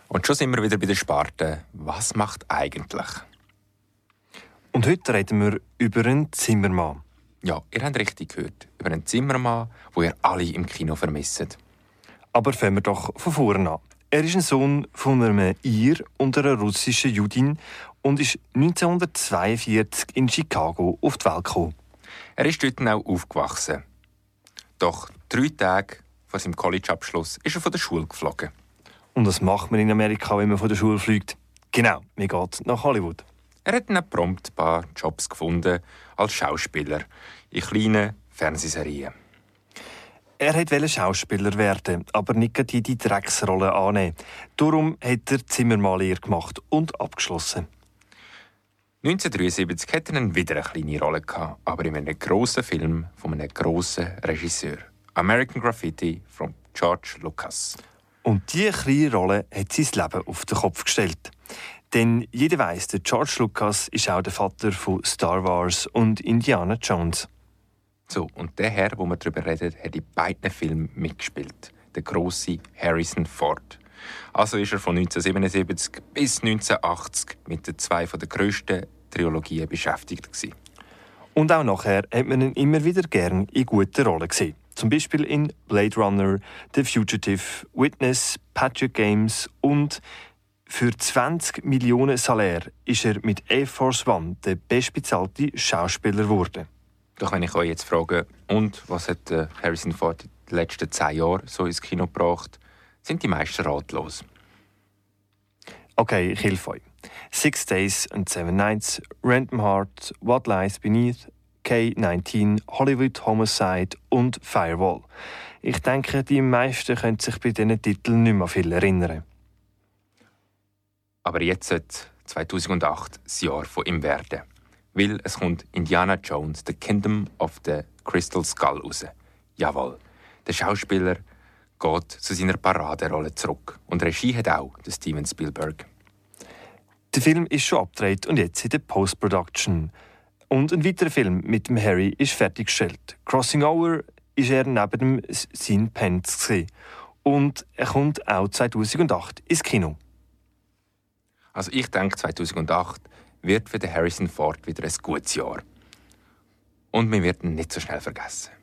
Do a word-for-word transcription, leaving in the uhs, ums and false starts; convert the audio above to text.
Und schon sind wir wieder bei der Sparte. Was macht eigentlich? Und heute reden wir über einen Zimmermann. Ja, ihr habt richtig gehört. Über einen Zimmermann, den ihr alle im Kino vermisst. Aber fangen wir doch von vorne an. Er ist ein Sohn von einem Ir und einer russischen Judin und ist neunzehnhundertzweiundvierzig in Chicago auf die Welt gekommen. Er ist dort auch aufgewachsen. Doch drei Tage vor seinem College-Abschluss ist er von der Schule geflogen. Und was macht man in Amerika, wenn man von der Schule fliegt? Genau, man geht nach Hollywood. Er hat dann prompt ein paar Jobs gefunden als Schauspieler in kleinen Fernsehserien. Er wollte Schauspieler werden, aber nicht gerade die Drecksrolle annehmen. Darum hat er Zimmermannlehre gemacht und abgeschlossen. neunzehnhundertdreiundsiebzig hatte er dann wieder eine kleine Rolle, aber in einem grossen Film von einem grossen Regisseur. American Graffiti von George Lucas. Und diese kleine Rolle hat sein Leben auf den Kopf gestellt. Denn jeder weiss, der George Lucas ist auch der Vater von Star Wars und Indiana Jones. So, und der Herr, wo wir darüber reden, hat in beiden Filmen mitgespielt. Der grosse Harrison Ford. Also ist er von neunzehnhundertsiebenundsiebzig bis neunzehnhundertachtzig mit den zwei der grössten Trilogien beschäftigt gewesen. Und auch nachher hat man ihn immer wieder gern in guten Rollen gesehen. Zum Beispiel in Blade Runner, The Fugitive, Witness, Patriot Games und für zwanzig Millionen Salär ist er mit Air Force One der bestbezahlte Schauspieler geworden. Doch wenn ich euch jetzt frage, und was hat Harrison Ford in den letzten zehn Jahren so ins Kino gebracht, sind die meisten ratlos. Okay, ich helfe euch. Six Days and Seven Nights, Random Heart, What Lies Beneath, K neunzehn, Hollywood Homicide und Firewall. Ich denke, die meisten können sich bei diesen Titeln nicht mehr viel erinnern. Aber jetzt sollte zweitausendacht das Jahr von ihm werden. Weil es kommt Indiana Jones, The Kingdom of the Crystal Skull raus. Jawohl, der Schauspieler geht zu seiner Paraderolle zurück. Und Regie hat auch der Steven Spielberg. Der Film ist schon abgedreht und jetzt in der Post-Production. Und ein weiterer Film mit dem Harry ist fertiggestellt. Crossing Over ist er neben dem Sean Penn zu sehen. Und er kommt auch zweitausendacht ins Kino. Also ich denke, zweitausendacht wird für den Harrison Ford wieder ein gutes Jahr. Und wir werden ihn nicht so schnell vergessen.